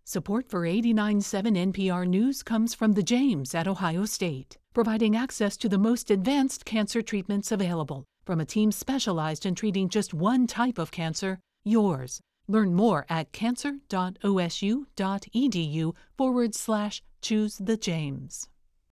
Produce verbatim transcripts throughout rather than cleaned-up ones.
Support for eighty-nine point seven N P R News comes from the James at Ohio State, providing access to the most advanced cancer treatments available from a team specialized in treating just one type of cancer, yours. Learn more at cancer.osu.edu forward slash choose the James.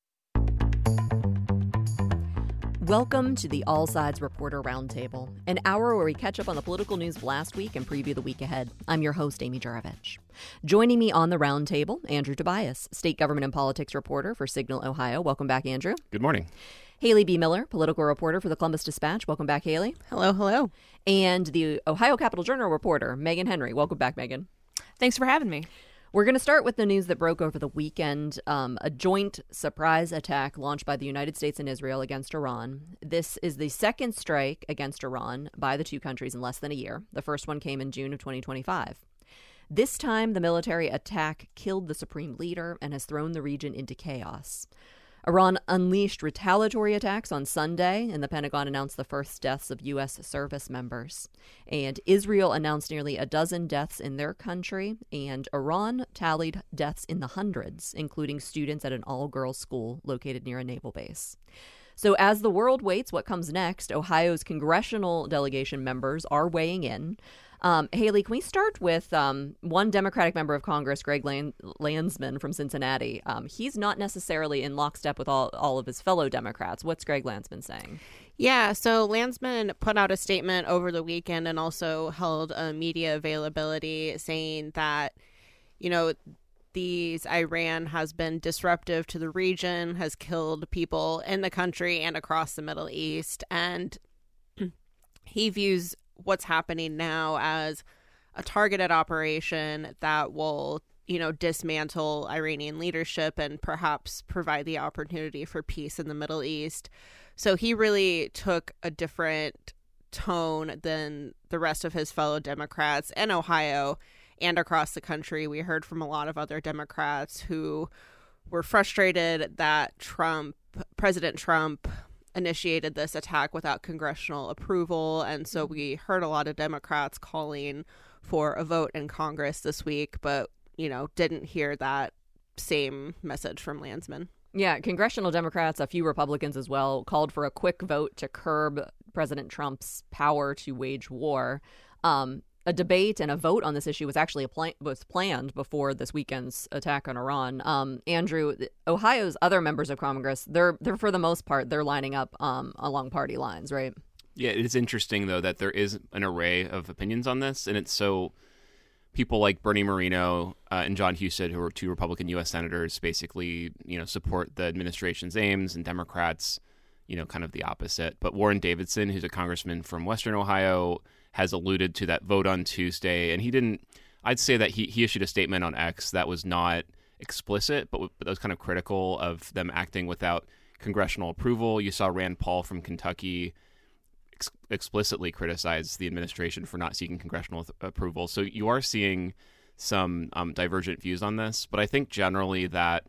Welcome to the All Sides Reporter Roundtable, an hour where we catch up on the political news of last week and preview the week ahead. I'm your host, Amy Juravich. Joining me on the roundtable, Andrew Tobias, state government and politics reporter for Signal, Ohio. Welcome back, Andrew. Good morning. Haley B. Miller, political reporter for the Columbus Dispatch. Welcome back, Haley. Hello, hello. And the Ohio Capitol Journal reporter, Megan Henry. Welcome back, Megan. Thanks for having me. We're going to start with the news that broke over the weekend, um, a joint surprise attack launched by the United States and Israel against Iran. This is the second strike against Iran by the two countries in less than a year. The first one came in June of twenty twenty-five. This time, the military attack killed the supreme leader and has thrown the region into chaos. Iran unleashed retaliatory attacks on Sunday, and the Pentagon announced the first deaths of U S service members. And Israel announced nearly a dozen deaths in their country, and Iran tallied deaths in the hundreds, including students at an all-girls school located near a naval base. So as the world waits what comes next, Ohio's congressional delegation members are weighing in. Um, Haley, can we start with um, one Democratic member of Congress, Greg Lan- Landsman from Cincinnati? Um, he's not necessarily in lockstep with all, all of his fellow Democrats. What's Greg Landsman saying? Yeah, so Landsman put out a statement over the weekend and also held a media availability saying that, you know, these Iran has been disruptive to the region, has killed people in the country and across the Middle East. And he views what's happening now as a targeted operation that will, you know, dismantle Iranian leadership and perhaps provide the opportunity for peace in the Middle East. So he really took a different tone than the rest of his fellow Democrats in Ohio and across the country. We heard from a lot of other Democrats who were frustrated that Trump, President Trump, initiated this attack without congressional approval. And so we heard a lot of Democrats calling for a vote in Congress this week, but, you know, didn't hear that same message from Landsman. Yeah, congressional Democrats, a few Republicans as well, called for a quick vote to curb President Trump's power to wage war. Um, a debate and a vote on this issue was actually a pl- was planned before this weekend's attack on Iran. Um, Andrew, Ohio's other members of Congress, they're they're for the most part they're lining up um, along party lines, right? Yeah, it is interesting though that there is an array of opinions on this, and it's so people like Bernie Moreno uh, and John Husted, who are two Republican U S senators, basically you know support the administration's aims, and Democrats, you know, kind of the opposite. But Warren Davidson, who's a congressman from Western Ohio, has alluded to that vote on Tuesday, and he didn't, I'd say that he, he issued a statement on X that was not explicit, but, but that was kind of critical of them acting without congressional approval. You saw Rand Paul from Kentucky ex- explicitly criticize the administration for not seeking congressional th- approval. So you are seeing some um, divergent views on this, but I think generally that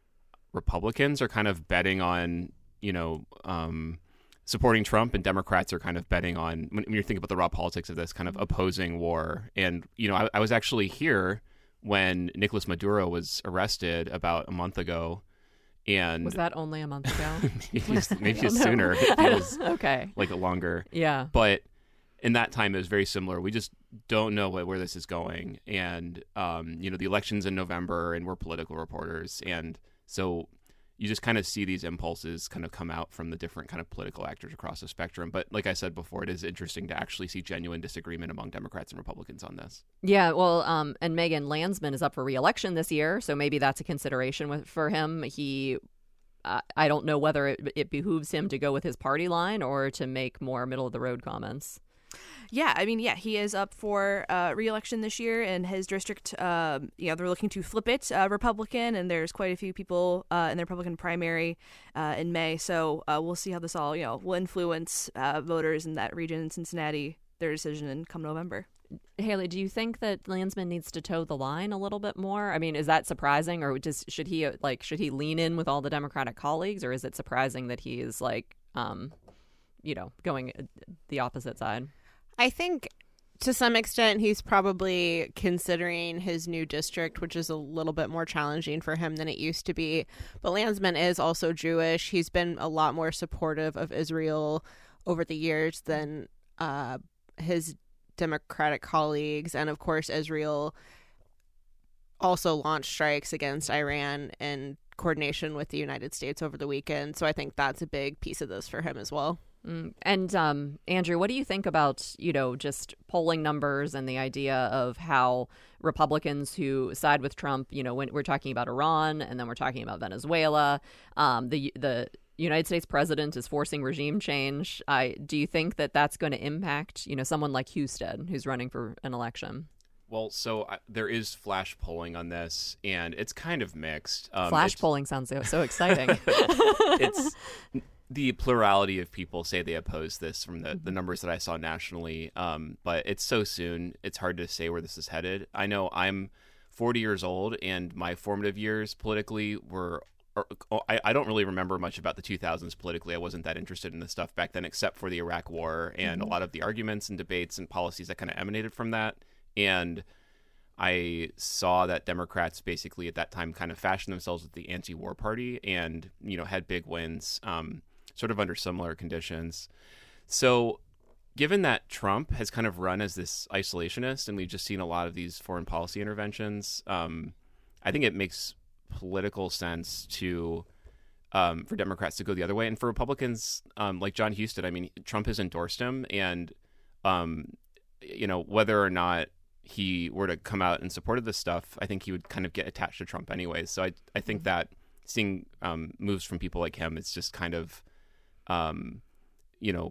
Republicans are kind of betting on, you know, um, supporting Trump, and Democrats are kind of betting on, when, when you think about the raw politics of this, kind of opposing war. And, you know, I, I was actually here when Nicolas Maduro was arrested about a month ago. And was that only a month ago? maybe maybe sooner. It feels okay. like a longer. Yeah. But in that time, it was very similar. We just don't know what, where this is going. And, um, you know, the election's in November, and we're political reporters. And so you just kind of see these impulses kind of come out from the different kind of political actors across the spectrum. But like I said before, it is interesting to actually see genuine disagreement among Democrats and Republicans on this. Yeah, well, um, and Megan, Landsman is up for re-election this year, so maybe that's a consideration with, for him. He, uh, I don't know whether it, it behooves him to go with his party line or to make more middle-of-the-road comments. Yeah, I mean, yeah, he is up for uh, re-election this year, and his district, uh, you know, they're looking to flip it uh, Republican, and there's quite a few people uh, in the Republican primary uh, in May. So uh, we'll see how this all, you know, will influence uh, voters in that region in Cincinnati, their decision in come November. Haley, do you think that Landsman needs to toe the line a little bit more? I mean, is that surprising, or just should he like should he lean in with all the Democratic colleagues, or is it surprising that he is like, um, you know, going the opposite side? I think to some extent, he's probably considering his new district, which is a little bit more challenging for him than it used to be. But Landsman is also Jewish. He's been a lot more supportive of Israel over the years than uh, his Democratic colleagues. And of course, Israel also launched strikes against Iran in coordination with the United States over the weekend. So I think that's a big piece of this for him as well. Mm. And um, Andrew, what do you think about, you know, just polling numbers and the idea of how Republicans who side with Trump, you know, when we're talking about Iran and then we're talking about Venezuela, um, the the United States president is forcing regime change. I do you think that that's going to impact, you know, someone like Husted, who's running for an election? Well, so uh, there is flash polling on this, and it's kind of mixed. Um, flash polling sounds so, so exciting. It's the plurality of people say they oppose this from the, the numbers that I saw nationally, um, but it's so soon, it's hard to say where this is headed. I know I'm forty years old, and my formative years politically were I, I don't really remember much about the two thousands politically. I wasn't that interested in this stuff back then, except for the Iraq War and mm-hmm. a lot of the arguments and debates and policies that kind of emanated from that. And I saw that Democrats basically at that time kind of fashioned themselves as the anti-war party and, you know, had big wins um, sort of under similar conditions. So given that Trump has kind of run as this isolationist and we've just seen a lot of these foreign policy interventions, um, I think it makes political sense to um, for Democrats to go the other way. And for Republicans um, like John Husted, I mean, Trump has endorsed him. And, um, you know, whether or not he were to come out and supported this stuff, I think he would kind of get attached to Trump anyways. So I I think that seeing um, moves from people like him, it's just kind of, um, you know,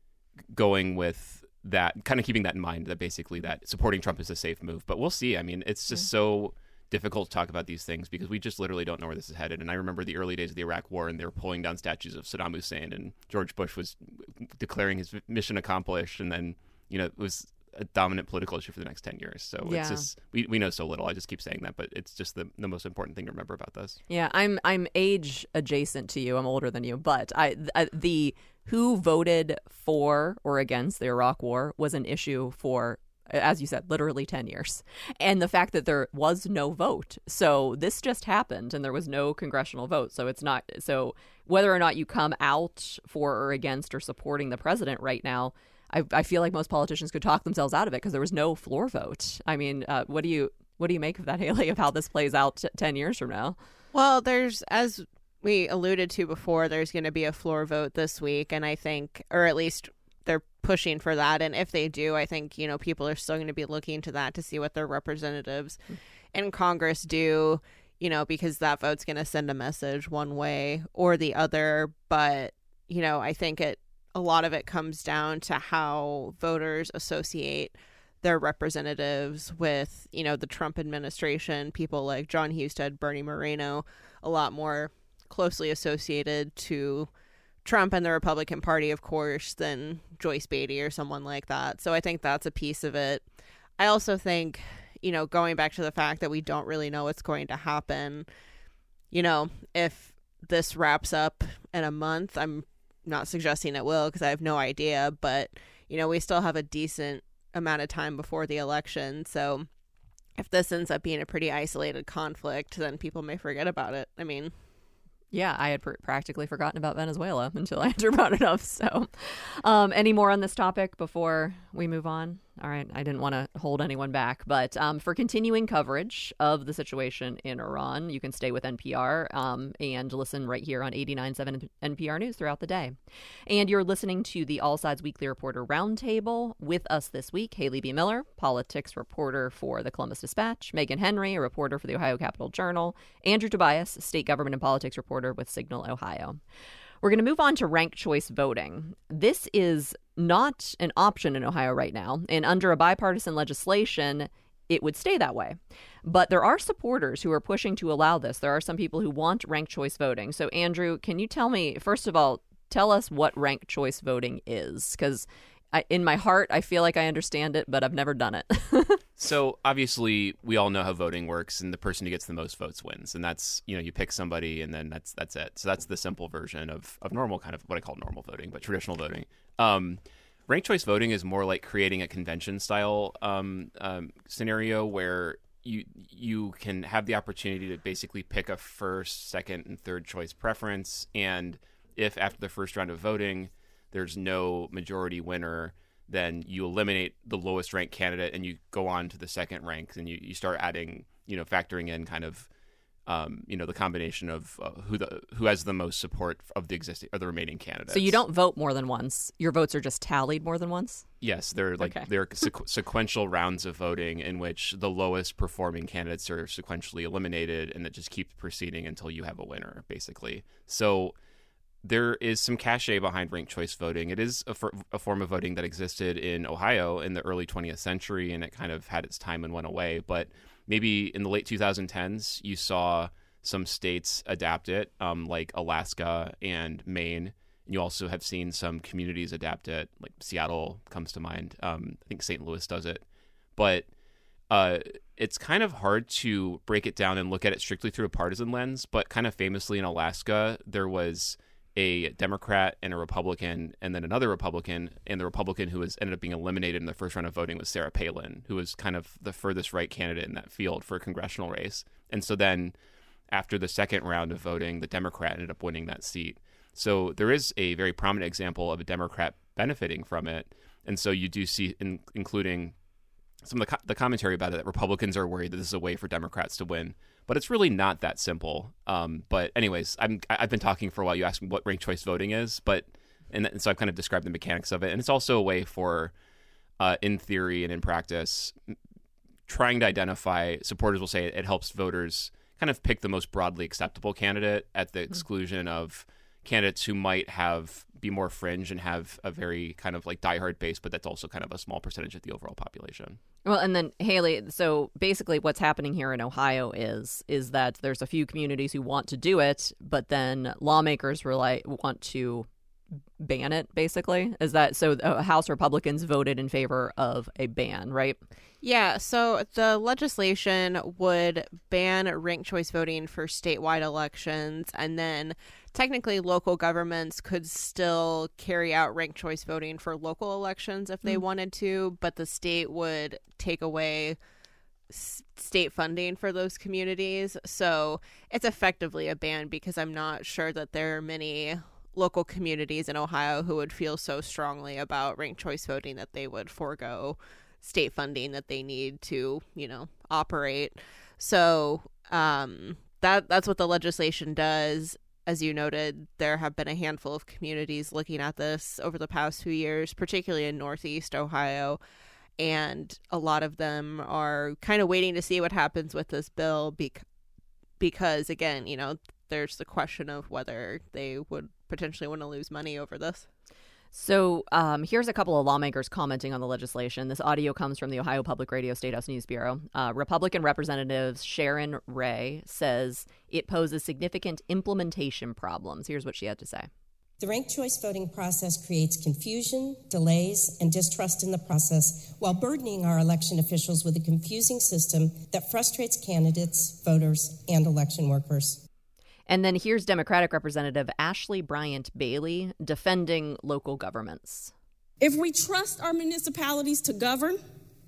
going with that, kind of keeping that in mind, that basically that supporting Trump is a safe move. But we'll see. I mean, it's just yeah. so difficult to talk about these things because we just literally don't know where this is headed. And I remember the early days of the Iraq War, and they were pulling down statues of Saddam Hussein, and George Bush was declaring his mission accomplished, and then, you know, it was a dominant political issue for the next ten years. So yeah. it's just, we, we know so little. I just keep saying that, but it's just the, the most important thing to remember about this. Yeah, I'm I'm age adjacent to you. I'm older than you, but I, I the who voted for or against the Iraq War was an issue for, as you said, literally ten years. And the fact that there was no vote. So this just happened and there was no congressional vote. So it's not, so whether or not you come out for or against or supporting the president right now, I, I feel like most politicians could talk themselves out of it because there was no floor vote. I mean, uh, what do you what do you make of that, Haley, of how this plays out t- ten years from now? Well, there's, as we alluded to before, there's going to be a floor vote this week. And I think, or at least they're pushing for that. And if they do, I think, you know, people are still going to be looking to that to see what their representatives mm. in Congress do, you know, because that vote's going to send a message one way or the other. But, you know, I think it, a lot of it comes down to how voters associate their representatives with, you know, the Trump administration. People like John Husted, Bernie Moreno, a lot more closely associated to Trump and the Republican Party, of course, than Joyce Beatty or someone like that. So I think that's a piece of it. I also think, you know, going back to the fact that we don't really know what's going to happen, you know, if this wraps up in a month, I'm not suggesting it will because I have no idea, but, you know, we still have a decent amount of time before the election. So if this ends up being a pretty isolated conflict, then people may forget about it. I mean, yeah, I had pr- practically forgotten about Venezuela until Andrew brought it up. So um, any more on this topic before we move on? All right. I didn't want to hold anyone back. But um, for continuing coverage of the situation in Iran, you can stay with N P R um, and listen right here on eighty-nine point seven N P R News throughout the day. And you're listening to the All Sides Weekly Reporter Roundtable. With us this week, Haley B. Miller, politics reporter for the Columbus Dispatch, Megan Henry, a reporter for the Ohio Capitol Journal, Andrew Tobias, state government and politics reporter with Signal, Ohio. We're going to move on to ranked choice voting. This is not an option in Ohio right now, and under a bipartisan legislation, it would stay that way. But there are supporters who are pushing to allow this. There are some people who want ranked choice voting. So, Andrew, can you tell me, first of all, tell us what ranked choice voting is? Because in my heart, I feel like I understand it, but I've never done it. So obviously, we all know how voting works, and the person who gets the most votes wins. And that's, you know, you pick somebody, and then that's that's it. So that's the simple version of, of normal, kind of what I call normal voting, but traditional voting. Um, Ranked choice voting is more like creating a convention style um, um, scenario where you you can have the opportunity to basically pick a first, second, and third choice preference. And if after the first round of voting there's no majority winner, then you eliminate the lowest ranked candidate and you go on to the second rank, and you, you start adding, you know, factoring in kind of, um, you know, the combination of uh, who the who has the most support of the existing or the remaining candidates. So you don't vote more than once. Your votes are just tallied more than once? Yes, they're like Okay. they're sequ- sequential rounds of voting in which the lowest performing candidates are sequentially eliminated, and it just keeps proceeding until you have a winner, basically. So there is some cachet behind ranked choice voting. It is a, for, a form of voting that existed in Ohio in the early twentieth century, and it kind of had its time and went away. But maybe in the late twenty tens, you saw some states adapt it, um, like Alaska and Maine. And you also have seen some communities adapt it, like Seattle comes to mind. Um, I think Saint Louis does it. But uh, it's kind of hard to break it down and look at it strictly through a partisan lens. But kind of famously in Alaska, there was a Democrat and a Republican, and then another Republican, and the Republican who was ended up being eliminated in the first round of voting was Sarah Palin, who was kind of the furthest right candidate in that field for a congressional race. And so then after the second round of voting, the Democrat ended up winning that seat. So there is a very prominent example of a Democrat benefiting from it. And so you do see, in, including some of the, co- the commentary about it, that Republicans are worried that this is a way for Democrats to win. But it's really not that simple. Um, but anyways, I'm, I've been talking for a while. You asked me what ranked choice voting is, but and, and so I've kind of described the mechanics of it. And it's also a way for, uh, in theory and in practice, trying to identify, supporters will say it helps voters kind of pick the most broadly acceptable candidate at the exclusion of candidates who might have be more fringe and have a very kind of like diehard base, but that's also kind of a small percentage of the overall population. Well, and then Haley, so basically what's happening here in Ohio is is that there's a few communities who want to do it, but then lawmakers rely, want to ban it, basically. Is that so? Uh, House Republicans voted in favor of a ban, right? Yeah, so the legislation would ban ranked choice voting for statewide elections, and then technically local governments could still carry out ranked choice voting for local elections if they mm. wanted to, but the state would take away s- state funding for those communities. So it's effectively a ban, because I'm not sure that there are many local communities in Ohio who would feel so strongly about ranked choice voting that they would forego state funding that they need to, you know, operate. So um, that that's what the legislation does. As you noted, there have been a handful of communities looking at this over the past few years, particularly in Northeast Ohio. And a lot of them are kind of waiting to see what happens with this bill bec- because, again, you know, there's the question of whether they would potentially want to lose money over this. So um, here's a couple of lawmakers commenting on the legislation. This audio comes from the Ohio Public Radio State House News Bureau. Uh, Republican Representative Sharon Ray says it poses significant implementation problems. Here's what she had to say. The ranked choice voting process creates confusion, delays, and distrust in the process while burdening our election officials with a confusing system that frustrates candidates, voters, and election workers. And then here's Democratic Representative Ashley Bryant Bailey defending local governments. If we trust our municipalities to govern,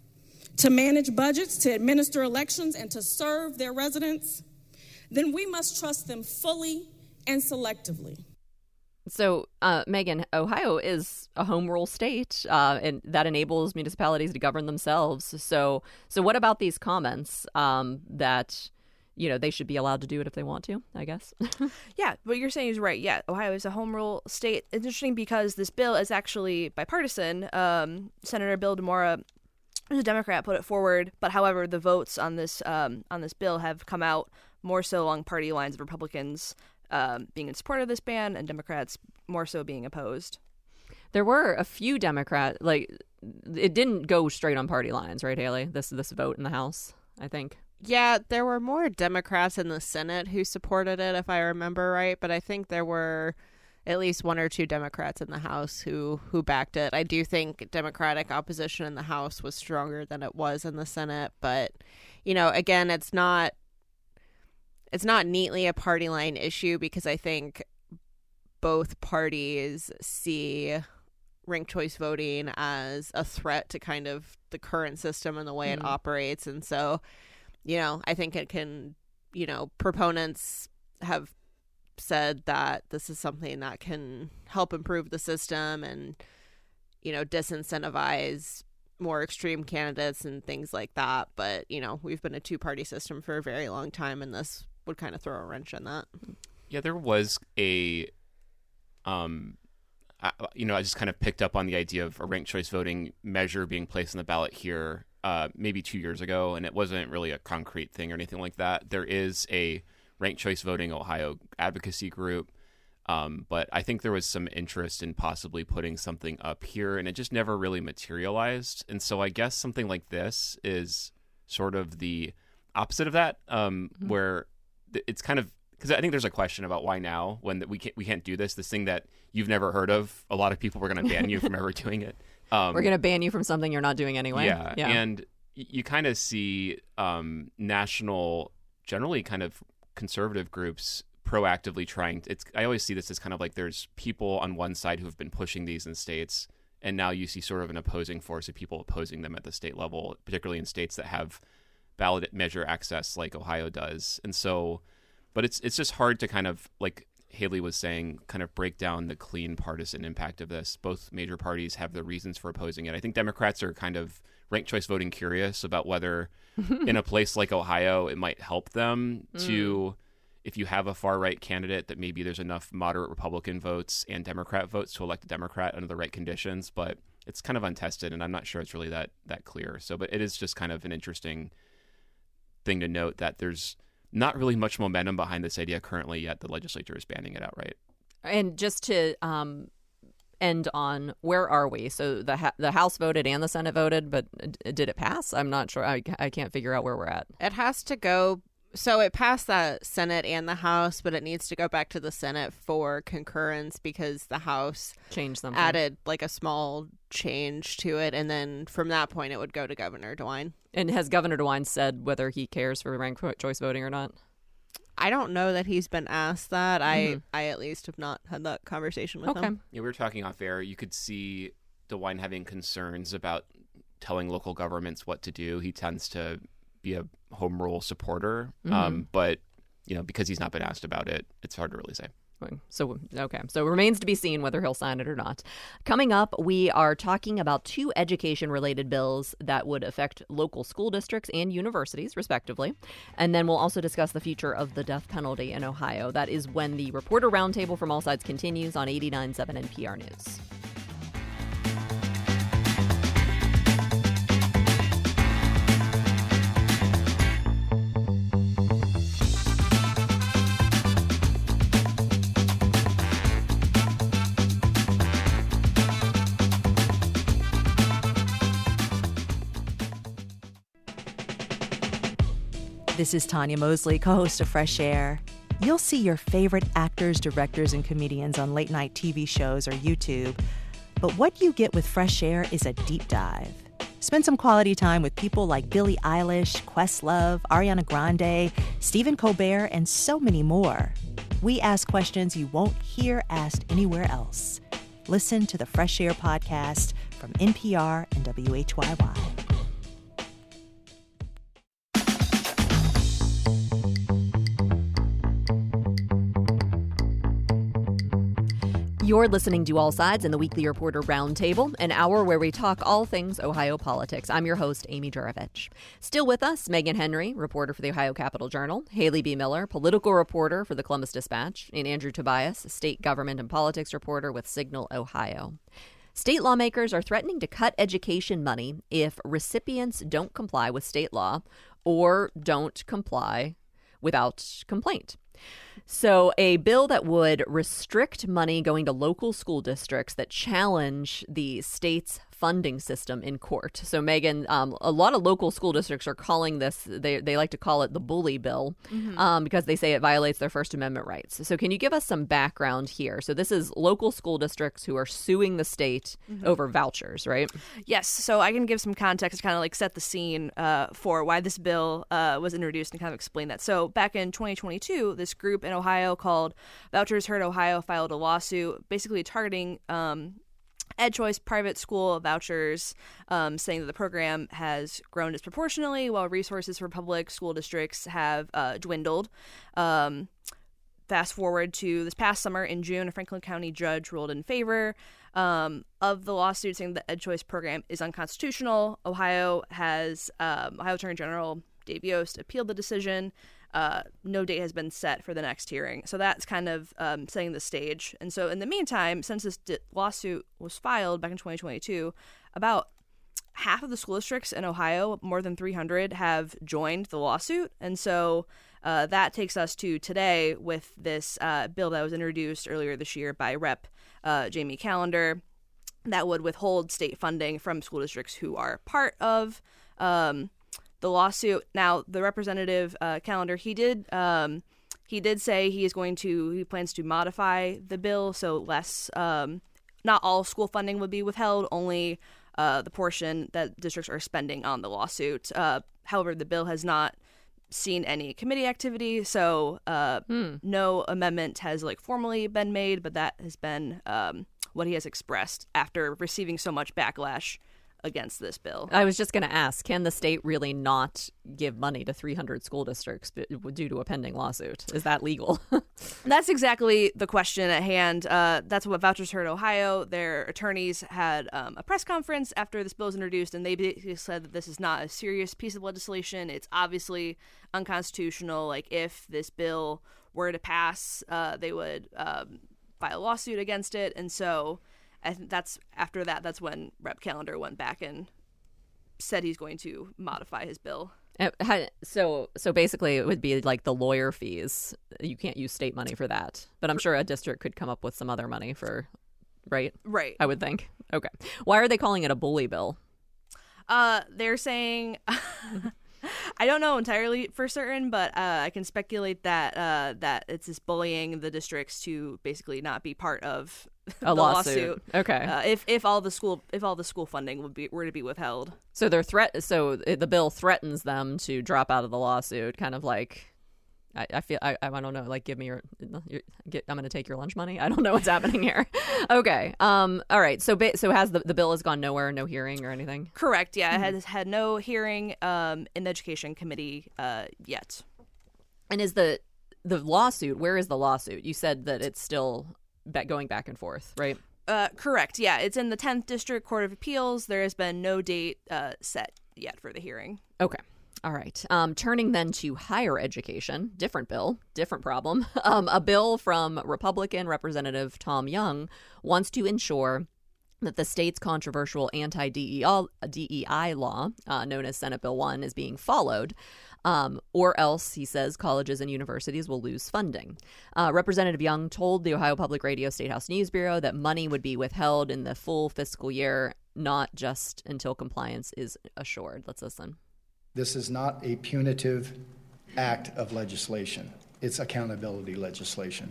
to manage budgets, to administer elections, and to serve their residents, then we must trust them fully and selectively. So, uh, Megan, Ohio is a home rule state, uh, and that enables municipalities to govern themselves. So, so what about these comments um, that, you know, they should be allowed to do it if they want to, I guess? Yeah, what you're saying is right. Yeah, Ohio is a home rule state. It's interesting because this bill is actually bipartisan. Um, Senator Bill DeMora, who's a Democrat, put it forward. But however, the votes on this um, on this bill have come out more so along party lines of Republicans um, being in support of this ban and Democrats more so being opposed. There were a few Democrats, like, it didn't go straight on party lines, right, Haley? This this vote in the House, I think. Yeah, there were more Democrats in the Senate who supported it, if I remember right. But I think there were at least one or two Democrats in the House who, who backed it. I do think Democratic opposition in the House was stronger than it was in the Senate. But, you know, again, it's not it's not neatly a party line issue because I think both parties see ranked choice voting as a threat to kind of the current system and the way mm-hmm. it operates. And so, you know, I think it can, you know, proponents have said that this is something that can help improve the system and, you know, disincentivize more extreme candidates and things like that. But, you know, we've been a two-party system for a very long time, and this would kind of throw a wrench in that. Yeah, there was a, um, I, you know, I just kind of picked up on the idea of a ranked choice voting measure being placed on the ballot here uh, maybe two years ago, and it wasn't really a concrete thing or anything like that. There is a ranked choice voting Ohio advocacy group, um, but I think there was some interest in possibly putting something up here, and it just never really materialized. And so I guess something like this is sort of the opposite of that, um, mm-hmm. where it's kind of, because I think there's a question about why now when we can't we can't do this this thing that you've never heard of. A lot of people were going to ban you from ever doing it. Um, we're going to ban you from something you're not doing anyway. Yeah, yeah. And you kind of see um, national, generally kind of conservative groups proactively trying. It's I always see this as kind of like there's people on one side who have been pushing these in states, and now you see sort of an opposing force of people opposing them at the state level, particularly in states that have ballot measure access like Ohio does. And so, but it's it's just hard to kind of, like Haley was saying, kind of break down the clean partisan impact of this. Both major parties have their reasons for opposing it. I think Democrats are kind of ranked choice voting curious about whether in a place like Ohio it might help them mm. to, if you have a far-right candidate, that maybe there's enough moderate Republican votes and Democrat votes to elect a Democrat under the right conditions. But it's kind of untested, and I'm not sure it's really that that clear. So, but it is just kind of an interesting thing to note that there's not really much momentum behind this idea currently, yet the legislature is banning it outright. And just to um, end on, where are we? So the ha- the House voted and the Senate voted, but did it pass? I'm not sure. I, I can't figure out where we're at. It has to go. So it passed the Senate and the House, but it needs to go back to the Senate for concurrence because the House changed something, added like a small change to it. And then from that point, it would go to Governor DeWine. And has Governor DeWine said whether he cares for ranked choice voting or not? I don't know that he's been asked that. Mm-hmm. I, I at least have not had that conversation with okay. him. Yeah, we were talking off air. You could see DeWine having concerns about telling local governments what to do. He tends to be a home rule supporter, mm-hmm. um, but you know, because he's not been asked about it, it's hard to really say. So, okay. So it remains to be seen whether he'll sign it or not. Coming up, we are talking about two education-related bills that would affect local school districts and universities, respectively. And then we'll also discuss the future of the death penalty in Ohio. That is when the Reporter Roundtable from All Sides continues on eighty-nine point seven N P R News. This is Tanya Mosley, co-host of Fresh Air. You'll see your favorite actors, directors, and comedians on late-night T V shows or YouTube. But what you get with Fresh Air is a deep dive. Spend some quality time with people like Billie Eilish, Questlove, Ariana Grande, Stephen Colbert, and so many more. We ask questions you won't hear asked anywhere else. Listen to the Fresh Air podcast from N P R and W H Y Y. You're listening to All Sides in the Weekly Reporter Roundtable, an hour where we talk all things Ohio politics. I'm your host, Amy Juravich. Still with us, Megan Henry, reporter for the Ohio Capitol Journal, Haley B. Miller, political reporter for the Columbus Dispatch, and Andrew Tobias, state government and politics reporter with Signal, Ohio. State lawmakers are threatening to cut education money if recipients don't comply with state law or don't comply without complaint. So a bill that would restrict money going to local school districts that challenge the state's funding system in court. So, Megan, um, a lot of local school districts are calling this, they, they like to call it the bully bill, mm-hmm. um, because they say it violates their First Amendment rights. So can you give us some background here? So this is local school districts who are suing the state mm-hmm. over vouchers, right? Yes. So I can give some context to kind of like set the scene uh, for why this bill uh, was introduced and kind of explain that. So back in twenty twenty-two, this group in Ohio called Vouchers Hurt Ohio filed a lawsuit basically targeting um, EdChoice private school vouchers, um, saying that the program has grown disproportionately while resources for public school districts have uh, dwindled. Um, fast forward to this past summer in June, a Franklin County judge ruled in favor um, of the lawsuit, saying the EdChoice program is unconstitutional. Ohio has um, Ohio Attorney General Dave Yost appealed the decision. Uh, no date has been set for the next hearing. So that's kind of um, setting the stage. And so in the meantime, since this di- lawsuit was filed back in twenty twenty-two, about half of the school districts in Ohio, more than three hundred, have joined the lawsuit. And so uh, that takes us to today with this uh, bill that was introduced earlier this year by Representative uh, Jamie Callender that would withhold state funding from school districts who are part of um the lawsuit. Now, the representative uh, Callender, he did um, he did say he is going to he plans to modify the bill so less um, not all school funding would be withheld, only uh, the portion that districts are spending on the lawsuit. Uh, however, the bill has not seen any committee activity, so uh, hmm. no amendment has like formally been made, but that has been um, what he has expressed after receiving so much backlash against this bill. I was just going to ask, can the state really not give money to three hundred school districts due to a pending lawsuit? Is that legal? That's exactly the question at hand. Uh, that's what Vouchers Heard Ohio. Their attorneys had um, a press conference after this bill was introduced, and they basically said that this is not a serious piece of legislation. It's obviously unconstitutional. Like, if this bill were to pass, uh, they would um, file a lawsuit against it. And so I think that's after that, that's when Rep Callender went back and said he's going to modify his bill. So so basically it would be like the lawyer fees. You can't use state money for that. But I'm sure a district could come up with some other money for, right? Right. I would think. Okay. Why are they calling it a bully bill? Uh, they're saying... I don't know entirely for certain, but uh, I can speculate that uh, that it's just bullying the districts to basically not be part of a the lawsuit. lawsuit. Okay, uh, if if all the school if all the school funding would be were to be withheld, so they're threat. So the bill threatens them to drop out of the lawsuit, kind of like. I, I feel I, I don't know, like, give me your, your get, I'm going to take your lunch money. I don't know what's happening here. Okay. Um. All right. So ba- so has the the bill has gone nowhere, no hearing or anything? Correct. Yeah, mm-hmm. It has had no hearing um in the education committee uh yet. And is the the lawsuit? Where is the lawsuit? You said that it's still be- going back and forth, right? Uh. Correct. Yeah. It's in the tenth District Court of Appeals. There has been no date uh set yet for the hearing. Okay. All right. Um, turning then to higher education, different bill, different problem. Um, a bill from Republican Representative Tom Young wants to ensure that the state's controversial anti-D E I law, uh, known as Senate Bill one, is being followed. Um, or else, he says, colleges and universities will lose funding. Uh, Representative Young told the Ohio Public Radio Statehouse News Bureau that money would be withheld in the full fiscal year, not just until compliance is assured. Let's listen. This is not a punitive act of legislation. It's accountability legislation.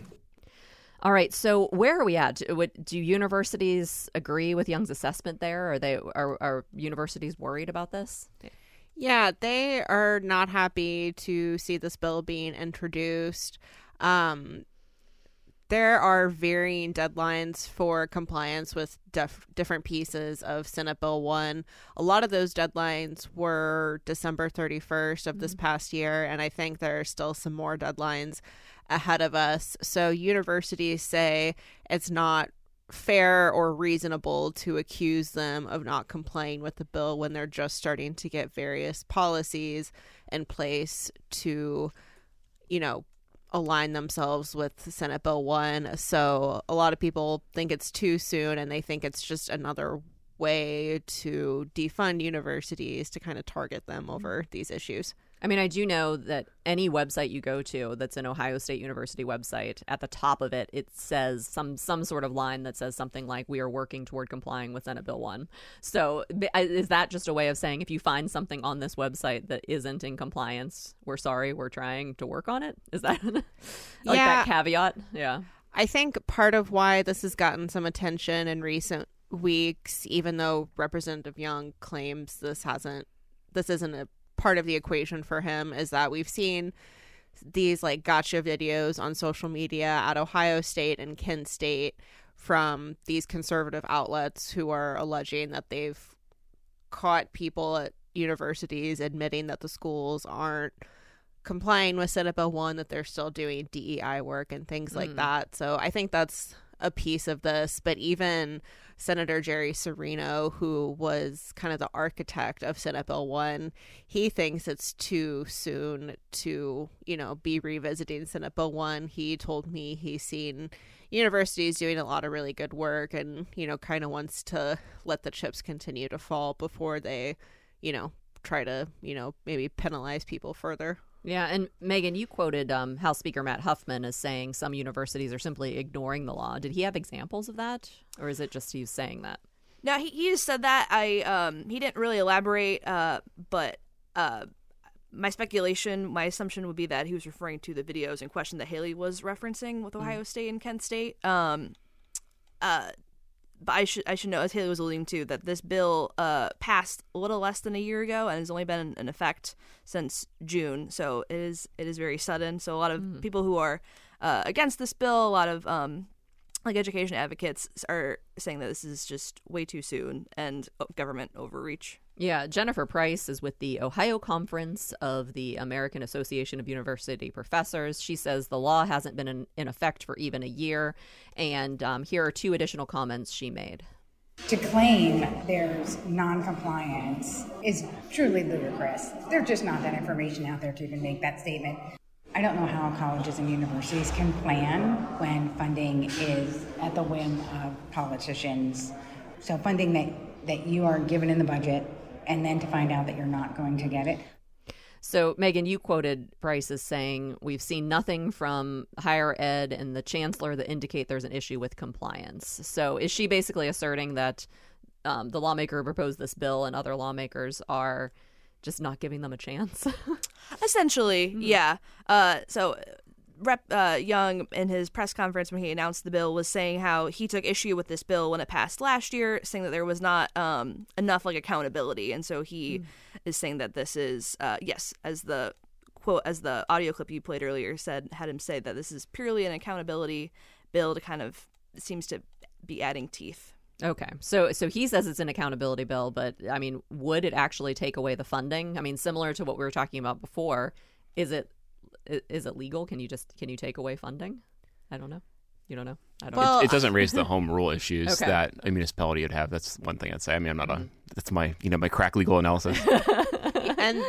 All right. So where are we at? Do, do universities agree with Young's assessment there? Are they are, are universities worried about this? Yeah, they are not happy to see this bill being introduced. Um, there are varying deadlines for compliance with def- different pieces of Senate Bill one. A lot of those deadlines were December thirty-first of mm-hmm. this past year, and I think there are still some more deadlines ahead of us. So universities say it's not fair or reasonable to accuse them of not complying with the bill when they're just starting to get various policies in place to, you know, align themselves with Senate Bill one. So a lot of people think it's too soon, and they think it's just another way to defund universities to kind of target them over these issues. I mean, I do know that any website you go to that's an Ohio State University website, at the top of it, it says some some sort of line that says something like, we are working toward complying with Senate Bill one. So is that just a way of saying, if you find something on this website that isn't in compliance, we're sorry, we're trying to work on it? Is that like yeah, that caveat? Yeah. I think part of why this has gotten some attention in recent weeks, even though Representative Young claims this hasn't, this isn't a part of the equation for him, is that we've seen these like gotcha videos on social media at Ohio State and Kent State from these conservative outlets who are alleging that they've caught people at universities admitting that the schools aren't complying with Senate Bill one, that they're still doing D E I work and things like mm. that. So I think that's a piece of this. But even Senator Jerry Serino, who was kind of the architect of Senate Bill one, he thinks it's too soon to, you know, be revisiting Senate Bill one. He told me he's seen universities doing a lot of really good work and, you know, kind of wants to let the chips continue to fall before they, you know, try to, you know, maybe penalize people further. Yeah, and Megan, you quoted um, House Speaker Matt Huffman as saying some universities are simply ignoring the law. Did he have examples of that, or is it just he's saying that? No, he, he just said that. I um, he didn't really elaborate, uh, but uh, my speculation, my assumption would be that he was referring to the videos in question that Haley was referencing with Ohio mm. State and Kent State. Um, uh, but I should I should know, as Haley was alluding to, that this bill uh, passed a little less than a year ago and has only been in effect since June. So it is it is very sudden. So a lot of mm. people who are uh, against this bill, a lot of um, like education advocates are saying that this is just way too soon and government overreach. Yeah, Jennifer Price is with the Ohio Conference of the American Association of University Professors. She says the law hasn't been in, in effect for even a year. And um, here are two additional comments she made. To claim there's noncompliance is truly ludicrous. There's just not that information out there to even make that statement. I don't know how colleges and universities can plan when funding is at the whim of politicians. So funding that, that you are given in the budget, and then to find out that you're not going to get it. So, Megan, you quoted Price as saying, we've seen nothing from higher ed and the chancellor that indicate there's an issue with compliance. So is she basically asserting that um, the lawmaker who proposed this bill and other lawmakers are just not giving them a chance? Essentially, mm-hmm. yeah. Uh, so Rep uh, Young, in his press conference when he announced the bill, was saying how he took issue with this bill when it passed last year, saying that there was not um, enough like accountability, and so he mm. is saying that this is uh, yes, as the quote, as the audio clip you played earlier said, had him say that this is purely an accountability bill to kind of it seems to be adding teeth. Okay, so so he says it's an accountability bill, but I mean, would it actually take away the funding? I mean, similar to what we were talking about before, is it? Is it legal? Can you just can you take away funding? I don't know. You don't know. I don't. Well, know. It, it doesn't raise the home rule issues okay. that a municipality would have. That's one thing I'd say. I mean, I'm not a. That's my you know my crack legal analysis. And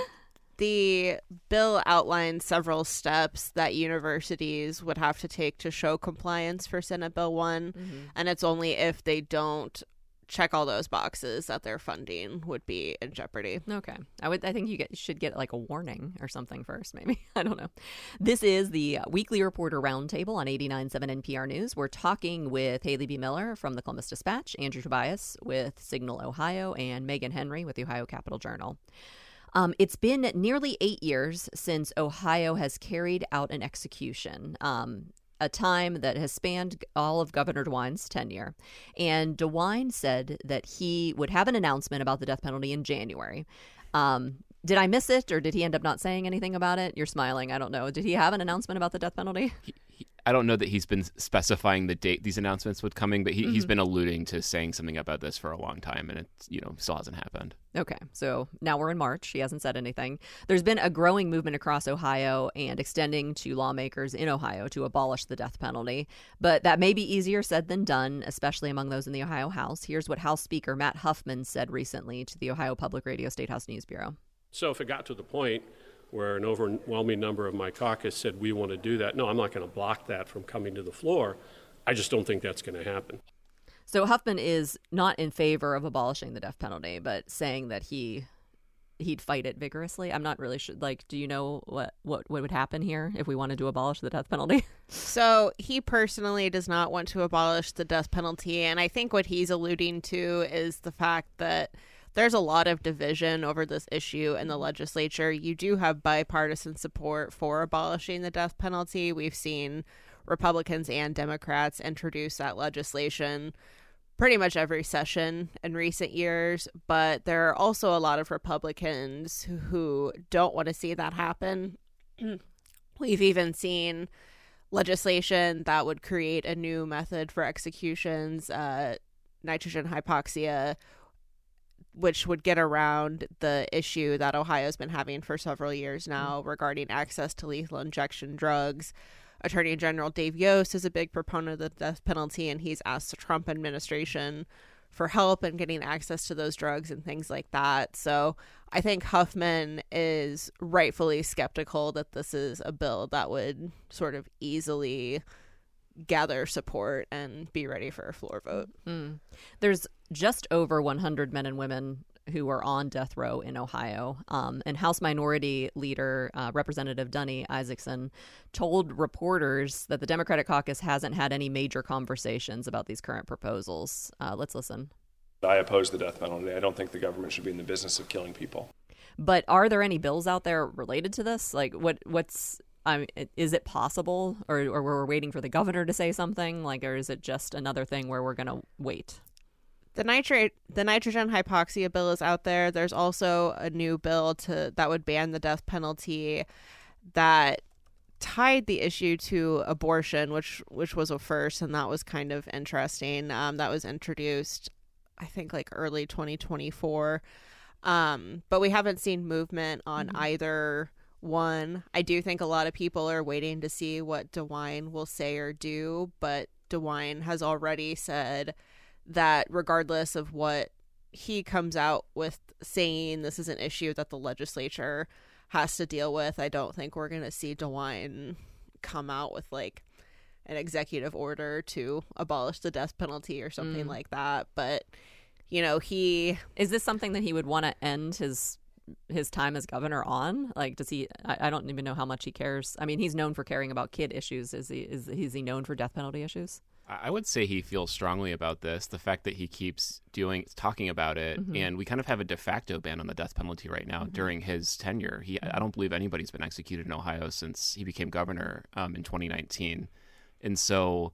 the bill outlines several steps that universities would have to take to show compliance for Senate Bill one, mm-hmm. and it's only if they don't check all those boxes that their funding would be in jeopardy. Okay. I would. I think you get, should get like a warning or something first, maybe. I don't know. This is the Weekly Reporter Roundtable on eighty-nine point seven N P R News. We're talking with Haley B. Miller from the Columbus Dispatch, Andrew Tobias with Signal Ohio, and Megan Henry with the Ohio Capitol Journal. Um, it's been nearly eight years since Ohio has carried out an execution. Um, a time that has spanned all of Governor DeWine's tenure. And DeWine said that he would have an announcement about the death penalty in January. Um, did I miss it, or did he end up not saying anything about it? You're smiling. I don't know. Did he have an announcement about the death penalty? He, he, I don't know that he's been specifying the date these announcements would coming, but he, mm-hmm. he's been alluding to saying something about this for a long time, and it you know still hasn't happened. Okay, so now we're in March. He hasn't said anything. There's been a growing movement across Ohio and extending to lawmakers in Ohio to abolish the death penalty. But that may be easier said than done, especially among those in the Ohio House. Here's what House Speaker Matt Huffman said recently to the Ohio Public Radio State House News Bureau. So if it got to the point where an overwhelming number of my caucus said we want to do that, no, I'm not going to block that from coming to the floor. I just don't think that's going to happen. So Huffman is not in favor of abolishing the death penalty, but saying that he he'd fight it vigorously. I'm not really sure. Like, do you know what, what, what would happen here if we wanted to abolish the death penalty? So he personally does not want to abolish the death penalty. And I think what he's alluding to is the fact that there's a lot of division over this issue in the legislature. You do have bipartisan support for abolishing the death penalty. We've seen Republicans and Democrats introduce that legislation pretty much every session in recent years, but there are also a lot of Republicans who don't want to see that happen. We've even seen legislation that would create a new method for executions, uh, nitrogen hypoxia, which would get around the issue that Ohio's been having for several years now regarding access to lethal injection drugs. Attorney General Dave Yost is a big proponent of the death penalty, and he's asked the Trump administration for help in getting access to those drugs and things like that. So I think Huffman is rightfully skeptical that this is a bill that would sort of easily gather support and be ready for a floor vote. Mm. There's just over one hundred men and women who are on death row in Ohio. Um, and House Minority Leader uh, Representative Dunny Isaacson told reporters that the Democratic caucus hasn't had any major conversations about these current proposals. Uh, let's listen. I oppose the death penalty. I don't think the government should be in the business of killing people. But are there any bills out there related to this? Like, what what's I mean, is it possible, or or we're waiting for the governor to say something, like, or is it just another thing where we're going to wait? The nitrate, the nitrogen hypoxia bill is out there. There's also a new bill to that would ban the death penalty that tied the issue to abortion, which which was a first, and that was kind of interesting. Um, that was introduced, I think, like early twenty twenty-four. Um, but we haven't seen movement on mm-hmm. either one. I do think a lot of people are waiting to see what DeWine will say or do, but DeWine has already said that regardless of what he comes out with saying, this is an issue that the legislature has to deal with. I don't think we're going to see DeWine come out with like an executive order to abolish the death penalty or something mm. like that. But, you know, he... Is this something that he would want to end his his time as governor on? Like, does he... I, I don't even know how much he cares. I mean, he's known for caring about kid issues. Is he, is, is he known for death penalty issues? I would say he feels strongly about this. The fact that he keeps doing, talking about it, mm-hmm. and we kind of have a de facto ban on the death penalty right now mm-hmm. during his tenure. He, I don't believe anybody's been executed in Ohio since he became governor um, in twenty nineteen. And so,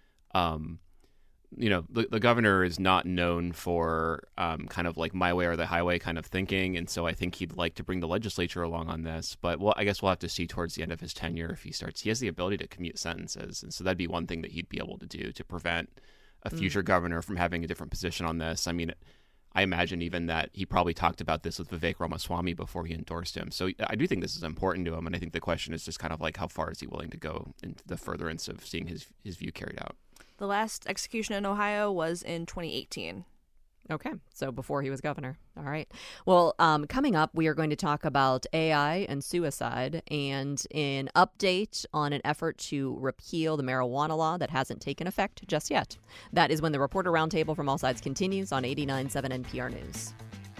um, you know, the, the governor is not known for um, kind of like my way or the highway kind of thinking. And so I think he'd like to bring the legislature along on this. But well, I guess we'll have to see towards the end of his tenure if he starts. He has the ability to commute sentences. And so that'd be one thing that he'd be able to do to prevent a future mm. governor from having a different position on this. I mean, I imagine even that he probably talked about this with Vivek Ramaswamy before he endorsed him. So I do think this is important to him. And I think the question is just kind of like, how far is he willing to go into the furtherance of seeing his, his view carried out? The last execution in Ohio was in twenty eighteen. Okay, so before he was governor. All right. Well, um, coming up, we are going to talk about A I and suicide and an update on an effort to repeal the marijuana law that hasn't taken effect just yet. That is when the Reporter Roundtable from All Sides continues on eighty-nine point seven N P R News.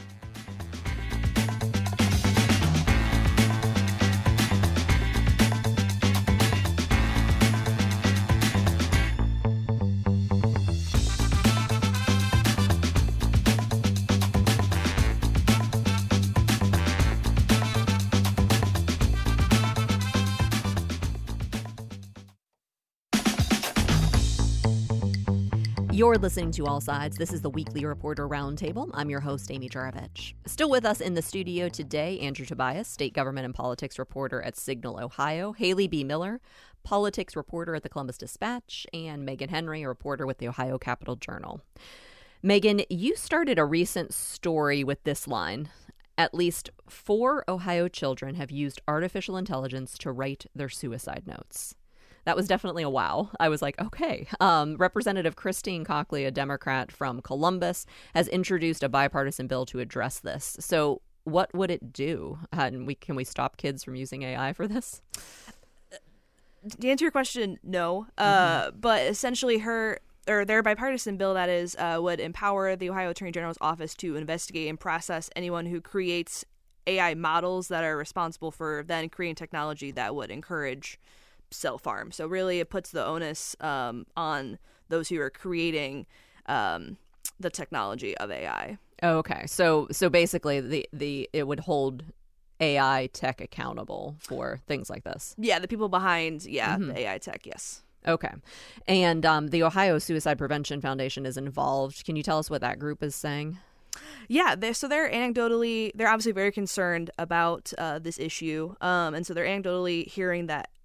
You're listening to All Sides. This is the weekly Reporter Roundtable. I'm your host, Amy Jarovich. Still with us in the studio today, Andrew Tobias, state government and politics reporter at Signal, Ohio, Haley B. Miller, politics reporter at the Columbus Dispatch, and Megan Henry, a reporter with the Ohio Capital Journal. Megan, you started a recent story with this line. At least four Ohio children have used artificial intelligence to write their suicide notes. That was definitely a wow. I was like, okay. Um, Representative Christine Cockley, a Democrat from Columbus, has introduced a bipartisan bill to address this. So what would it do? And we can we stop kids from using A I for this? To answer your question, no. Mm-hmm. Uh, but essentially her or their bipartisan bill, that is, uh, would empower the Ohio Attorney General's office to investigate and process anyone who creates A I models that are responsible for then creating technology that would encourage self-harm. So really it puts the onus um, on those who are creating um, the technology of A I. Oh, okay. So so basically the, the it would hold A I tech accountable for things like this. Yeah, the people behind, yeah, mm-hmm. the A I tech, yes. Okay. And um, the Ohio Suicide Prevention Foundation is involved. Can you tell us what that group is saying? Yeah, they're, so they're anecdotally, they're obviously very concerned about uh, this issue. Um, and so they're anecdotally hearing that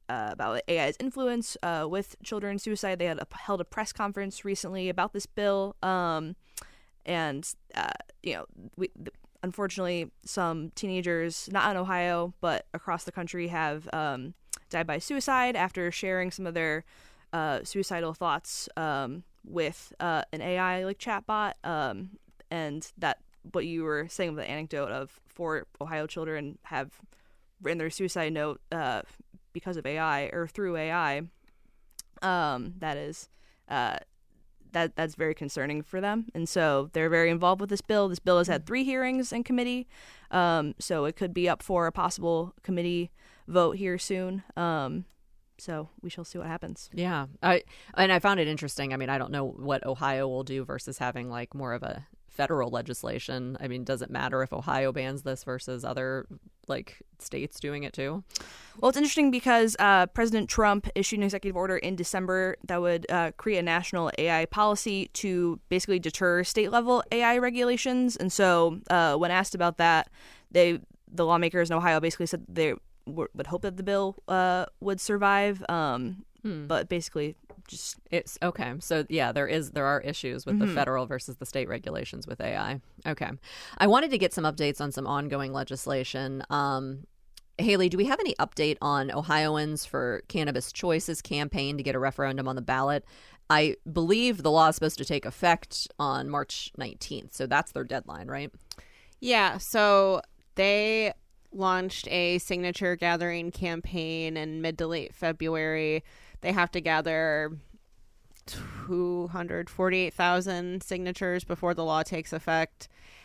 uh, about A I's influence uh, with children's suicide. They had a, held a press conference recently about this bill, um, and uh, you know, we, th- unfortunately, some teenagers, not in Ohio but across the country, have um, died by suicide after sharing some of their uh, suicidal thoughts um, with uh, an A I like chatbot, um, and that what you were saying with the anecdote of four Ohio children have written their suicide note uh, because of A I or through A I. Um, that is, uh, that that's very concerning for them, and so they're very involved with this bill. This bill has had three hearings in committee, um, so it could be up for a possible committee vote here soon. Um, so we shall see what happens. Yeah, I and I found it interesting. I mean, I don't know what Ohio will do versus having like more of a federal legislation. I mean, does it matter if Ohio bans this versus other like states doing it too? Well, it's interesting because uh, President Trump issued an executive order in December that would uh, create a national A I policy to basically deter state level A I regulations. And so uh, when asked about that, they the lawmakers in Ohio basically said they w- would hope that the bill uh, would survive. Um, hmm. But basically just it's okay. So yeah, there is there are issues with mm-hmm. the federal versus the state regulations with A I. Okay. I wanted to get some updates on some ongoing legislation. Um, Haley, do we have any update on Ohioans for Cannabis Choice's campaign to get a referendum on the ballot? I believe the law is supposed to take effect on March nineteenth. So that's their deadline, right? Yeah. So they launched a signature gathering campaign in mid to late February. They have to gather two hundred forty-eight thousand signatures before the law takes effect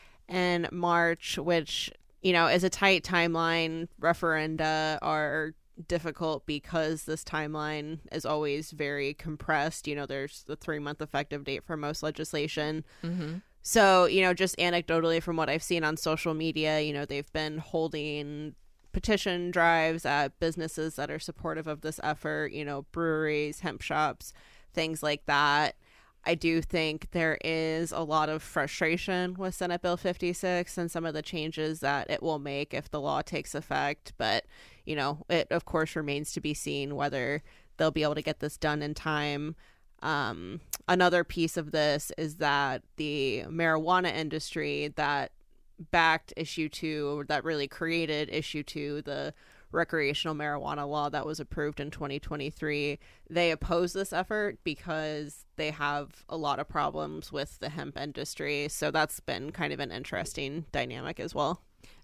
in March, which, you know, is a tight timeline. Referenda are difficult because this timeline is always very compressed. You know, there's the three-month effective date for most legislation. Mm-hmm. So, you know, just anecdotally from what I've seen on social media, you know, they've been holding petition drives at businesses that are supportive of this effort, you know, breweries, hemp shops, things like that. I do think there is a lot of frustration with Senate Bill fifty-six and some of the changes that it will make if the law takes effect. But, you know, it, of course, remains to be seen whether they'll be able to get this done in time. Um, another piece of this is that the marijuana industry that backed issue two, that really created issue two, the recreational marijuana law that was approved in twenty twenty-three, they oppose this effort because they have a lot of problems with the hemp industry. So that's been kind of an interesting dynamic as well.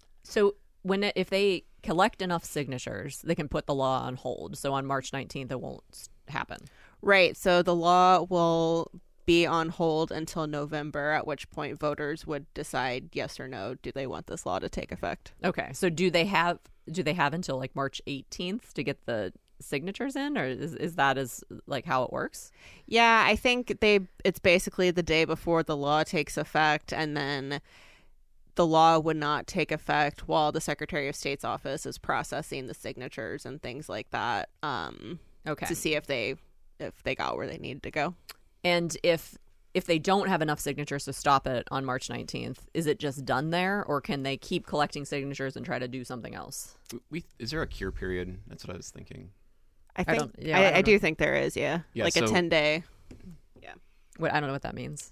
So when it, if they collect enough signatures, they can put the law on hold. So on March nineteenth, it won't happen. Right. So the law will be on hold until November, at which point voters would decide yes or no, do they want this law to take effect. Okay. So do they have do they have until like March eighteenth to get the signatures in, or is, is that is like how it works? Yeah, I think they it's basically the day before the law takes effect, and then the law would not take effect while the Secretary of State's office is processing the signatures and things like that. Um, okay. To see if they if they got where they needed to go. And if if they don't have enough signatures to stop it on March nineteenth, is it just done there, or can they keep collecting signatures and try to do something else? We, is there a cure period? That's what I was thinking. I think I, don't, yeah, I, I, I do think there is, yeah, yeah like so, a ten day. Yeah, what I don't know what that means.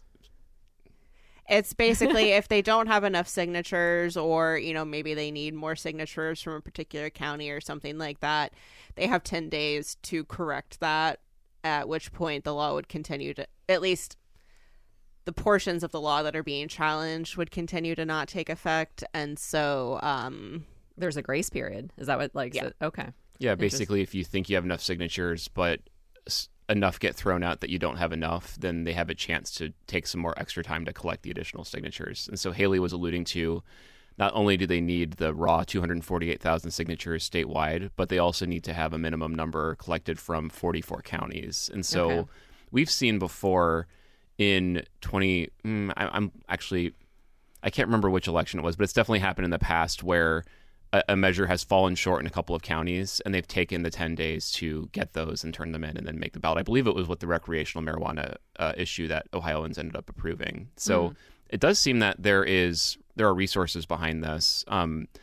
It's basically if they don't have enough signatures, or, you know, maybe they need more signatures from a particular county or something like that, they have ten days to correct that, at which point the law would continue to, at least the portions of the law that are being challenged would continue to not take effect. And so um, there's a grace period. Is that what, like, yeah. So, okay. Yeah, basically if you think you have enough signatures, but enough get thrown out that you don't have enough, then they have a chance to take some more extra time to collect the additional signatures. And so Haley was alluding to, not only do they need the raw two hundred forty-eight thousand signatures statewide, but they also need to have a minimum number collected from forty-four counties. And so okay. we've seen before in twenty, mm, I, I'm actually, I can't remember which election it was, but it's definitely happened in the past where a, a measure has fallen short in a couple of counties and they've taken the ten days to get those and turn them in and then make the ballot. I believe it was with the recreational marijuana uh, issue that Ohioans ended up approving. So mm. it does seem that there is there are resources behind this. Um,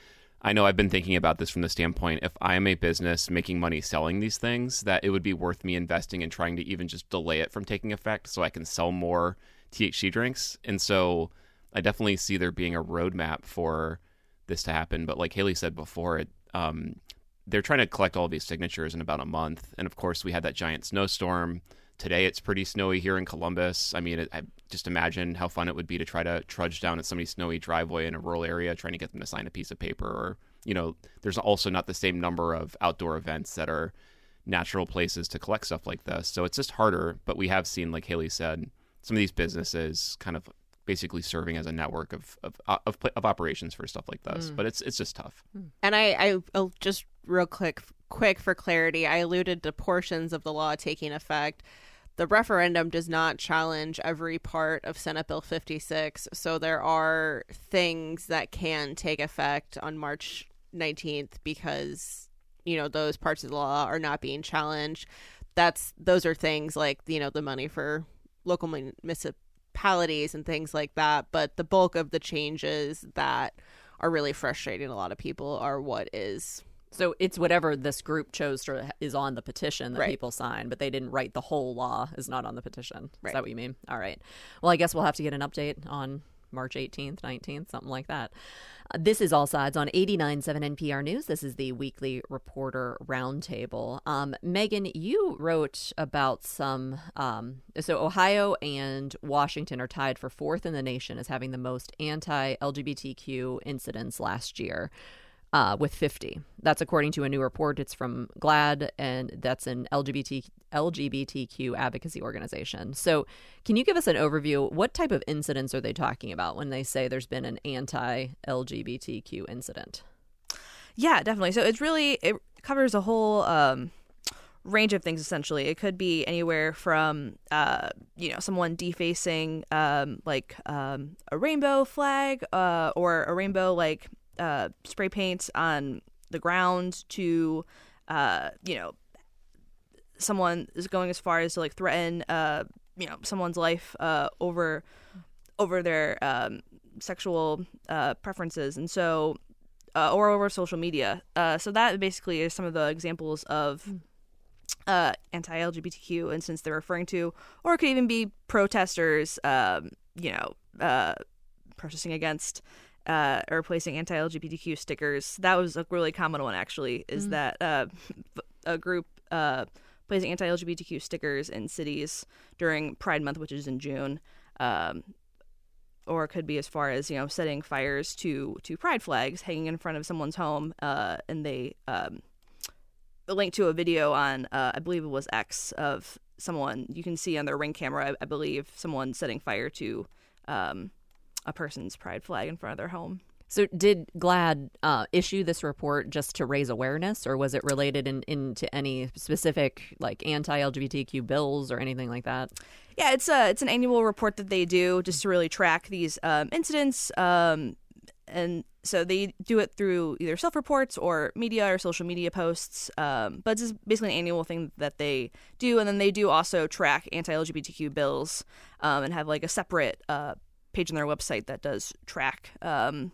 I know I've been thinking about this from the standpoint, if I am a business making money selling these things, that it would be worth me investing in trying to even just delay it from taking effect so I can sell more T H C drinks. And so I definitely see there being a roadmap for this to happen. But like Haley said before, it, um, they're trying to collect all of these signatures in about a month. And of course, we had that giant snowstorm. Today, it's pretty snowy here in Columbus. I mean, it, I just imagine how fun it would be to try to trudge down at somebody's snowy driveway in a rural area, trying to get them to sign a piece of paper. Or, you know, there's also not the same number of outdoor events that are natural places to collect stuff like this. So it's just harder. But we have seen, like Haley said, some of these businesses kind of basically serving as a network of of of, of operations for stuff like this. Mm. But it's it's just tough. And I, I I'll just real quick quick for clarity, I alluded to portions of the law taking effect. The referendum does not challenge every part of Senate Bill fifty-six, so there are things that can take effect on March nineteenth because, you know, those parts of the law are not being challenged. That's those are things like, you know, the money for local municipalities and things like that. But the bulk of the changes that are really frustrating a lot of people are what is. So it's whatever this group chose to is on the petition that right. people sign, but they didn't write the whole law is not on the petition. Is right. that what you mean? All right. Well, I guess we'll have to get an update on March eighteenth, nineteenth, something like that. Uh, this is All Sides on eighty-nine point seven N P R News. This is the weekly Reporter Roundtable. Um, Megan, you wrote about some, um, so Ohio and Washington are tied for fourth in the nation as having the most anti-L G B T Q incidents last year. Uh, with fifty. That's according to a new report. It's from GLAAD, and that's an L G B T, L G B T Q advocacy organization. So can you give us an overview? What type of incidents are they talking about when they say there's been an anti-L G B T Q incident? Yeah, definitely. So it's really, it covers a whole um, range of things, essentially. It could be anywhere from, uh, you know, someone defacing um, like um, a rainbow flag uh, or a rainbow, like, Uh, spray paint on the ground to, uh, you know, someone is going as far as to like threaten, uh, you know, someone's life uh, over over their um, sexual uh, preferences, and so uh, or over social media. Uh, so that basically is some of the examples of uh, anti-L G B T Q incidents they're referring to, or it could even be protesters, um, you know, uh, protesting against. Uh, or placing anti-L G B T Q stickers. That was a really common one, actually, is mm. that uh, a group uh, placing anti-L G B T Q stickers in cities during Pride Month, which is in June. Um, or it could be as far as, you know, setting fires to, to pride flags hanging in front of someone's home. Uh, and they um, linked to a video on, uh, I believe it was X, of someone, you can see on their Ring camera, I, I believe, someone setting fire to um, a person's pride flag in front of their home. So did GLAAD uh, issue this report just to raise awareness, or was it related in, into any specific like anti-L G B T Q bills or anything like that? Yeah, it's a it's an annual report that they do just to really track these um, incidents, um, and so they do it through either self-reports or media or social media posts. Um, but it's basically an annual thing that they do, and then they do also track anti-L G B T Q bills um, and have like a separate uh, page on their website that does track um,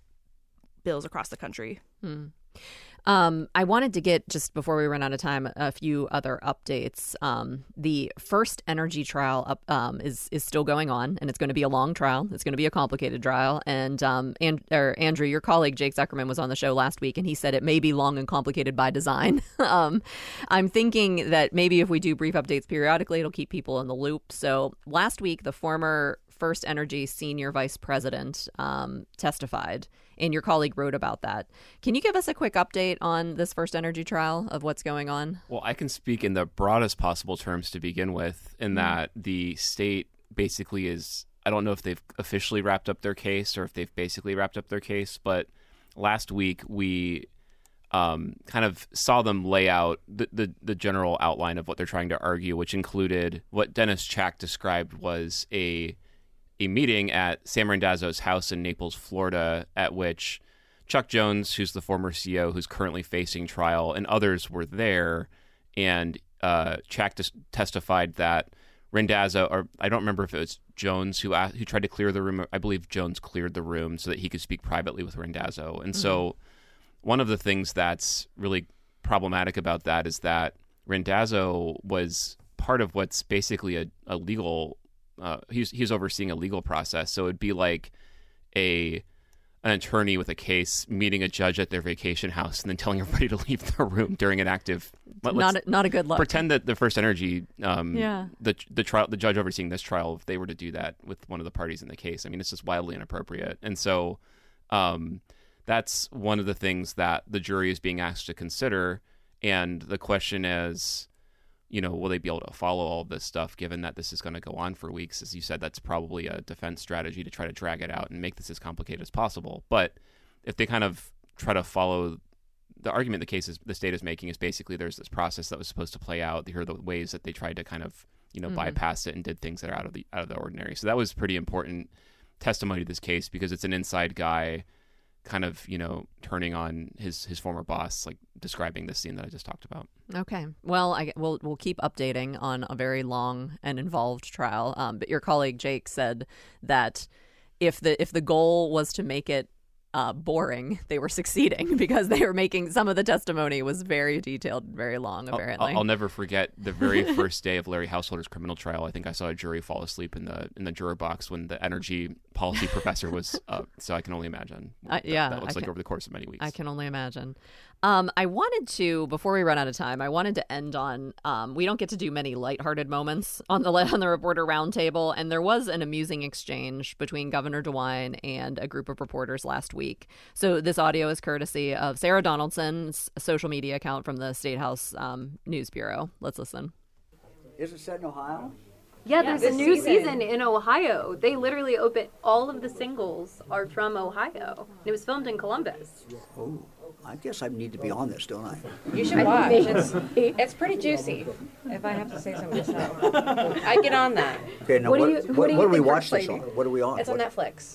bills across the country. Hmm. Um, I wanted to get, just before we run out of time, a few other updates. Um, the first energy trial up, um, is is still going on, and it's going to be a long trial. It's going to be a complicated trial. And, um, and or Andrew, your colleague Jake Zuckerman was on the show last week, and he said it may be long and complicated by design. um, I'm thinking that maybe if we do brief updates periodically, it'll keep people in the loop. So last week, the former First Energy senior vice president um, testified, and your colleague wrote about that. Can you give us a quick update on this First Energy trial of what's going on? Well, I can speak in the broadest possible terms to begin with, in mm. that the state basically is, I don't know if they've officially wrapped up their case or if they've basically wrapped up their case, but last week we um, kind of saw them lay out the, the, the general outline of what they're trying to argue, which included what Dennis Chack described was a a meeting at Sam Randazzo's house in Naples, Florida, at which Chuck Jones, who's the former C E O who's currently facing trial, and others were there. And uh, Chack t- testified that Randazzo, or I don't remember if it was Jones who asked, who tried to clear the room. I believe Jones cleared the room so that he could speak privately with Randazzo. And mm-hmm. so one of the things that's really problematic about that is that Randazzo was part of what's basically a, a legal, uh, he's, he's overseeing a legal process. So it'd be like a an attorney with a case meeting a judge at their vacation house and then telling everybody to leave the room during an active. Let, not a, not a good look. Pretend that the First Energy, um, yeah. the the trial, the judge overseeing this trial, if they were to do that with one of the parties in the case, I mean, it's just wildly inappropriate. And so, um, that's one of the things that the jury is being asked to consider. And the question is, you know, will they be able to follow all of this stuff, given that this is going to go on for weeks? As you said, that's probably a defense strategy to try to drag it out and make this as complicated as possible. But if they kind of try to follow the argument the case is, the state is making is basically there's this process that was supposed to play out. Here are the ways that they tried to kind of, you know, mm-hmm. bypass it and did things that are out of the out of the ordinary. So that was pretty important testimony to this case because it's an inside guy kind of, you know, turning on his, his former boss, like describing the scene that I just talked about. Okay. Well, I, we'll, we'll keep updating on a very long and involved trial. Um, but your colleague Jake said that if the if the goal was to make it uh, boring, they were succeeding because they were making some of the testimony was very detailed, very long, apparently. I'll, I'll never forget the very first day of Larry Householder's criminal trial. I think I saw a jury fall asleep in the in the juror box when the energy policy professor was up. So I can only imagine what uh, yeah, that, that looks I like can, over the course of many weeks. I can only imagine. Um, I wanted to, before we run out of time, I wanted to end on, um, we don't get to do many lighthearted moments on the on the reporter roundtable, and there was an amusing exchange between Governor DeWine and a group of reporters last week. So this audio is courtesy of Sarah Donaldson's social media account from the State House um, News Bureau. Let's listen. Is it set in Ohio? Yeah, Yeah, there's a this new season. season in Ohio. They literally open, all of the singles are from Ohio. It was filmed in Columbus. Oh, I guess I need to be on this, don't I? You should watch. It's, it's pretty juicy, if I have to say so myself. I get on that. Okay, now What what, do you- what, what do you what do we think we're watch this on? slated? What are we on? It's on What- Netflix.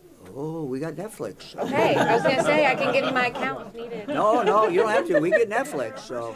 Oh, we got Netflix. Okay, I was gonna say I can give you my account if needed. No, no, you don't have to. We get Netflix, so.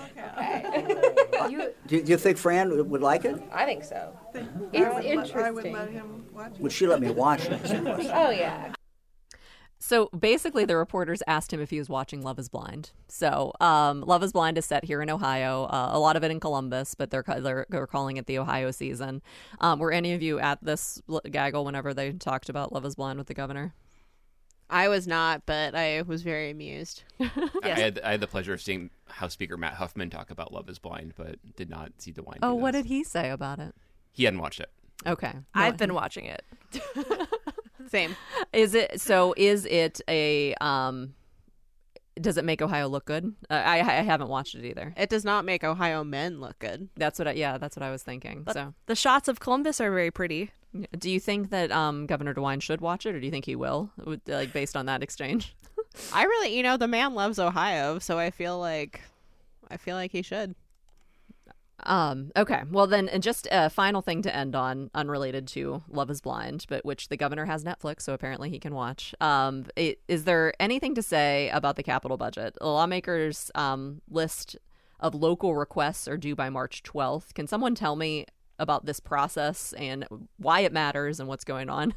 You, Do, do you think Fran would, would like it? I think so. It's interesting. Would she let me watch it? Oh yeah. So basically, the reporters asked him if he was watching Love is Blind. So um, Love is Blind is set here in Ohio, uh, a lot of it in Columbus, but they're, they're, they're calling it the Ohio season. Um, were any of you at this gaggle whenever they talked about Love is Blind with the governor? I was not, but I was very amused. I, I, had, I had the pleasure of seeing House Speaker Matt Huffman talk about Love is Blind, but did not see DeWine. Oh, do what this. did he say about it? He hadn't watched it. Okay. I've been watching it. Same. Is it so? Is it a? Um, does it make Ohio look good? Uh, I I haven't watched it either. It does not make Ohio men look good. That's what. I, yeah, that's what I was thinking. But so the shots of Columbus are very pretty. do you think that um, Governor DeWine should watch it, or do you think he will? Like based on that exchange. I really, you know, the man loves Ohio, so I feel like, I feel like he should. Um, okay. Well, then, and just a final thing to end on, unrelated to Love is Blind, but which the governor has Netflix, so apparently he can watch. Um, it, is there anything to say about the capital budget? The lawmakers' um, list of local requests are due by March twelfth. Can someone tell me about this process and why it matters and what's going on?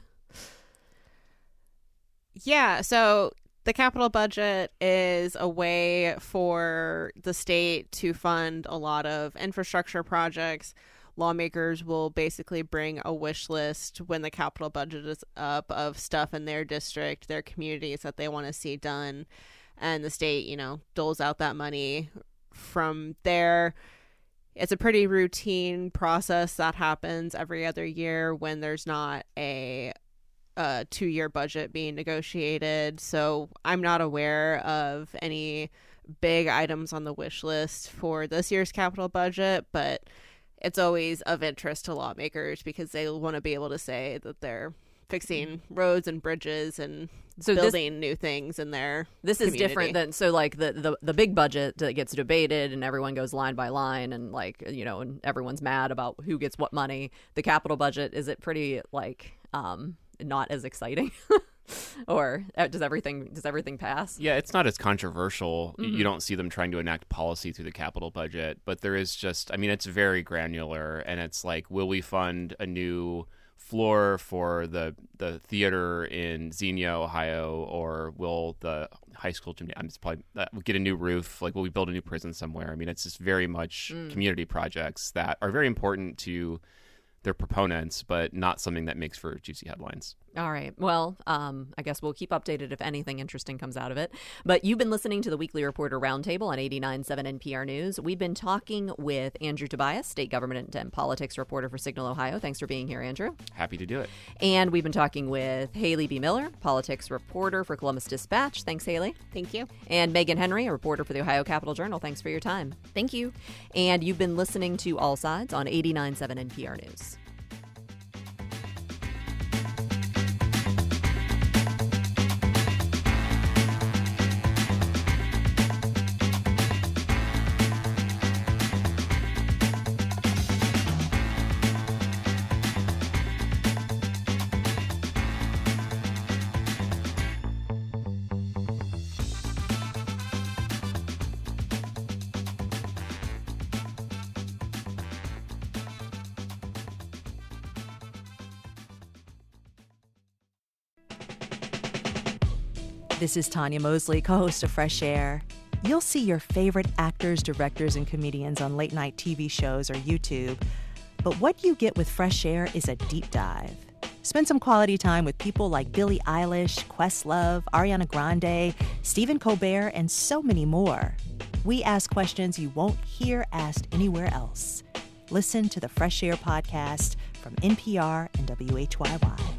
Yeah, so the capital budget is a way for the state to fund a lot of infrastructure projects. Lawmakers will basically bring a wish list when the capital budget is up of stuff in their district, their communities that they want to see done. And the state, you know, doles out that money from there. It's a pretty routine process that happens every other year when there's not a a two-year budget being negotiated. So I'm not aware of any big items on the wish list for this year's capital budget, but it's always of interest to lawmakers because they want to be able to say that they're fixing roads and bridges and So building this, new things in their This is community. different than, so like the, the, the big budget that gets debated and everyone goes line by line and like, you know, and everyone's mad about who gets what money. The capital budget, is it pretty like, um, not as exciting? Or does everything does everything pass? Yeah, it's not as controversial. Mm-hmm. You don't see them trying to enact policy through the capital budget, but there is just, I mean, it's very granular, and it's like, will we fund a new floor for the the theater in Xenia, Ohio, or will the high school gymnasium probably uh, get a new roof? Like, will we build a new prison somewhere? I mean, it's just very much mm. community projects that are very important to their proponents, but not something that makes for juicy headlines. All right. Well, um, I guess we'll keep updated if anything interesting comes out of it. But you've been listening to the Weekly Reporter Roundtable on eighty-nine point seven N P R News. We've been talking with Andrew Tobias, state government and politics reporter for Signal, Ohio. Thanks for being here, Andrew. Happy to do it. And we've been talking with Haley B. Miller, politics reporter for Columbus Dispatch. Thanks, Haley. Thank you. And Megan Henry, a reporter for the Ohio Capital Journal. Thanks for your time. Thank you. And you've been listening to All Sides on eighty-nine point seven N P R News. This is Tanya Mosley, co-host of Fresh Air. You'll see your favorite actors, directors, and comedians on late-night T V shows or YouTube. But what you get with Fresh Air is a deep dive. Spend some quality time with people like Billie Eilish, Questlove, Ariana Grande, Stephen Colbert, and so many more. We ask questions you won't hear asked anywhere else. Listen to the Fresh Air podcast from N P R and W H Y Y.